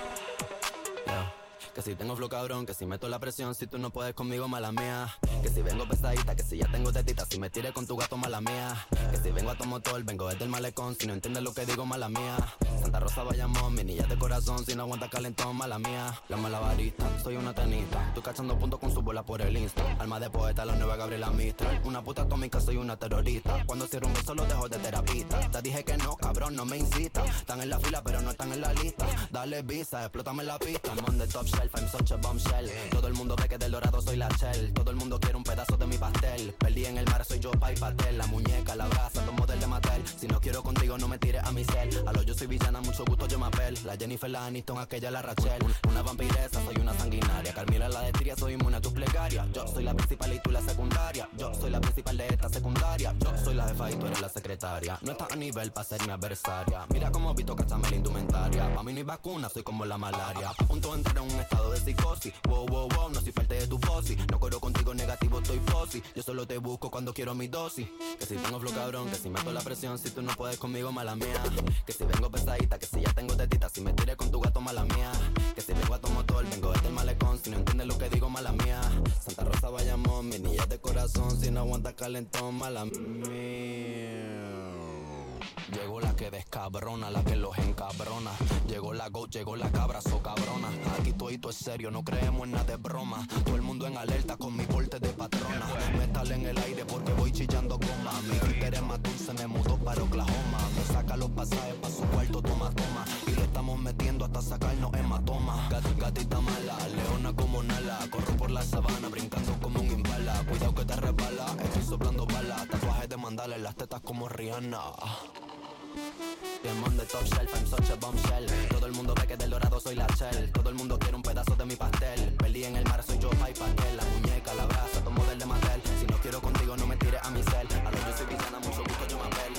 Yeah. Que si tengo flow cabrón, que si meto la presión, si tú no puedes conmigo, mala mía. Que si vengo pesadita, que si ya tengo tetita, si me tires con tu gato, mala mía. Que si vengo a tu motor, vengo desde el malecón, si no entiendes lo que digo, mala mía. Santa Rosa, Bayamón, mi niña de corazón, si no aguanta calentón, mala mía. La malabarista, soy una tenista, tú cachando puntos con su bola por el Insta. Alma de poeta, la nueva Gabriela Mistral. Una puta atómica, soy una terrorista. Cuando cierro un beso lo dejo de terapista. Te dije que no, cabrón, no me incita. Están en la fila, pero no están en la lista. Dale visa, explótame la pista. I'm on the top shelf, I'm such a bombshell. Todo el mundo ve que del dorado soy la shell. Todo el mundo quiere un pedazo de mi pastel. Perdí en el mar, soy yo, pa' y pastel. La muñeca, la brasa, tomo del de Mattel. Si no quiero contigo, no me tires a mi cel. A lo yo soy villana, mucho gusto, yo me apel. La Jennifer, la Aniston, aquella, la Rachel. Una vampiresa, soy una sanguinaria. Carmila, la de Tria, soy inmune a tus plegarias. Yo soy la principal y tú la secundaria. Yo soy la principal de esta secundaria. Yo soy la jefa y tú eres la secretaria. No estás a nivel pa' ser mi adversaria. Mira cómo Vito cachame la indumentaria. Pa' mí no hay vacuna, soy como la malaria. A punto de entrar en un estado de psicosis. Wow, wow, wow, no soy parte de tu fosi. No corro contigo negativo, estoy fosi. Yo solo te busco cuando quiero mi dosis. Que si tengo flow cabrón, que si meto la presión, si tú no puedes conmigo, mala mía. Que si vengo pesadita, que si ya tengo tetita, si me tiré con tu gato, mala mía. Que si vengo a tu motor, vengo desde el malecón, si no entiendes lo que digo, mala mía. Santa Rosa, Bayamón, mi niña de corazón, si no aguanta calentón, mala mía. Llegó la que descabrona, la que los encabrona. Llegó la go, llegó la cabra, so cabrona. Aquí todito es serio, no creemos en nada de broma. Todo el mundo en alerta con mi porte de patrona. Metal en el aire porque voy chillando goma. Mi Twitter es más dulce, me mudó para Oklahoma. Me saca los pasajes pa' su cuarto, toma, toma. Y le estamos metiendo hasta sacarnos hematoma. Gat, gatita mala, leona como Nala. Corro por la sabana, brincando como un imbala. Cuidado que te resbala, estoy soplando balas. Tatuajes de mandala en las tetas como Rihanna. I'm on the top shelf, I'm such a bombshell. Todo el mundo ve que del dorado soy la shell. Todo el mundo quiere un pedazo de mi pastel. Perdí en el mar, soy yo, pa' y pastel. La muñeca, la brasa, tomo del de Mattel. Si no quiero contigo, no me tires a mi cel. A lo yo soy villana, mucho gusto, yo me apel.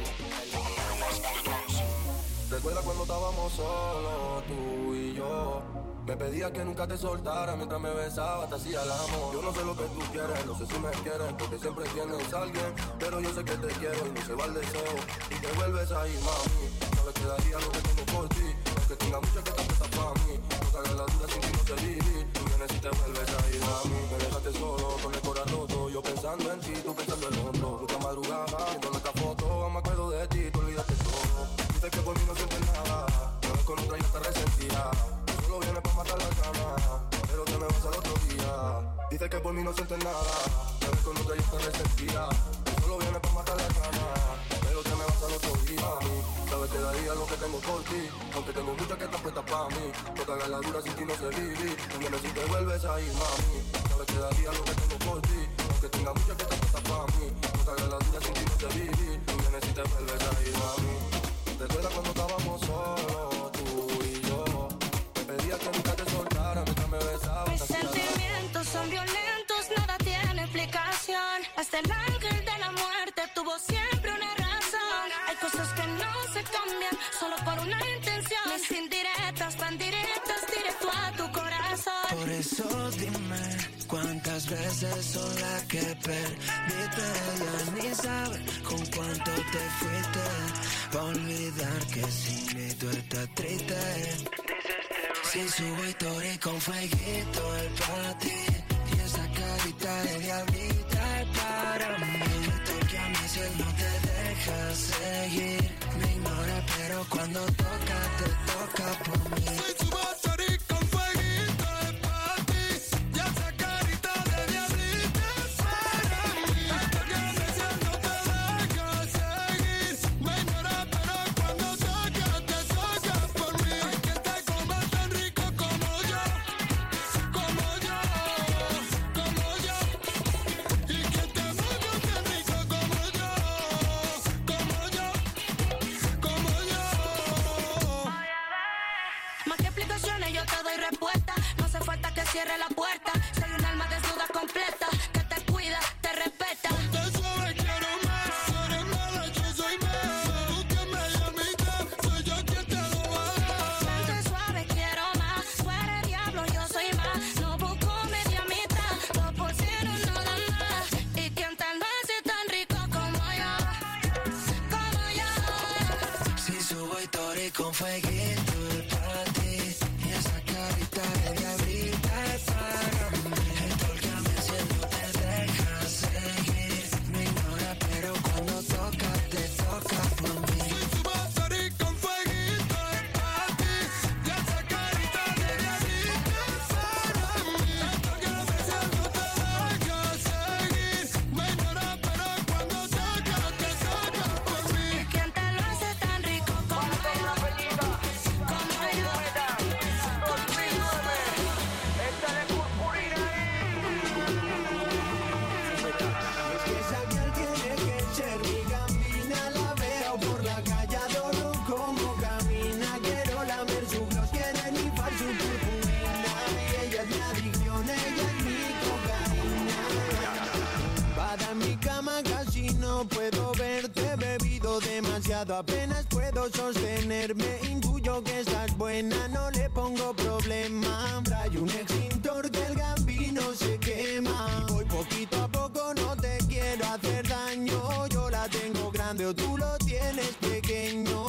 Recuerda cuando estábamos solos, tú y yo. Me pedías que nunca te soltara mientras me besaba, te hacía el amor. Yo no sé lo que tú quieres, no sé si me quieres, porque siempre tienes a alguien. Pero yo sé que te quiero y no se va el deseo. Y te vuelves a ir, mami. No le quedaría lo que tengo por ti. Aunque tenga mucha que te apuesta pa' mí. No te hagas la duda sin que no te vivir. Tú vienes y te vuelves a ir, mami. Me dejaste solo con el corazón roto. Yo pensando en ti, tú pensando en otro. Mucha madrugada, viendo nuestra foto. Me acuerdo de ti, tú olvidaste todo. Dices que por mí no sientes nada. No ves con otra y yo te resentía. Solo vienes pa' matar la cama, pero te me vas al otro día. Dices que por mí no sientes nada. Me ves con otra y yo te resentía. Solo vienes pa' matar la cama, pero te me vas al otro día. Sabes que daría lo que tengo por ti, aunque tengo muchas que están puestas pa' mí. No te hagas la dura sin ti no sé vivir. Tú vienes y te vuelves a ir, mami. Sabes que daría lo que tengo por ti, aunque tenga muchas que están puestas pa' mí. No te hagas la dura sin ti no sé vivir. Tú vienes y te vuelves a ir, mami. Recuerda cuando estábamos solos, tú y yo. Me pedías que nunca te soltara mientras me besabas. Mis sentimientos son violentos, nada tiene explicación. Hasta el ángel de la muerte tuvo siempre una razón. Hay cosas que no se cambian solo por una intención. Mis indirectas, tan directas, directo a tu corazón. Por eso dime cuántas veces son las que perdiste. Ya ni sabes con cuánto te fuiste. Pa' olvidar que sin mí tú estás triste. Si subo historia con fueguito es para ti. Y esa carita de diablita es para mí. Porque a mí si él no te deja seguir, me ignora pero cuando toca te toca por mí. Si subo historia con fueguito es para ti. Y esa carita de diablita es para mí. Porque a mí si él no te deja seguir, me ignora pero cuando toca te toca por mí. Hay que te coma tan rico como yo, como yo, como yo. Y que te mueva tan rico como yo, como yo, como yo. Más que explicaciones yo te doy respuesta. No hace falta que cierre la puerta. Soy un alma desnuda completa que te cuida, te respeta. Te suave quiero más, tú eres mala, yo soy más. Tú que me llamas, soy yo quien te lo va a dar. Suave, suave, quiero más. Tú eres diablo, yo soy más. No busco media mitad, dos por cero no dan más. Y quien tal no hace tan rico como yo, como yo. Si subo historia con fueguito es para ti. Y esa carita de diablita es para mí. Porque a mí si él no te deja seguir, me ignora pero cuando toca te toca por mí. Si subo historia con fueguito es para ti. Y esa carita de diablita es para mí. Porque a mí si él no te deja seguir, me ignora pero cuando toca te toca por mí. Y quien te lo hace tan rico como yo, como yo. Es que esa girl tiene que ser mi gambina. La veo por la calle, adoro como camina. Quiero lamer su gloss, quiere ni far su purpurina. Y ella es mi adicción, ella es mi cocaína. Para mi cama casi no puedo verte. He bebido demasiado, apenas puedo sostenerme. Intuyo que estás buena, no le pongo problema. Trae un extintor que el gambino se quema. Voy poquito a poco, no te quiero hacer daño. Yo la tengo grande o tú lo tienes pequeño.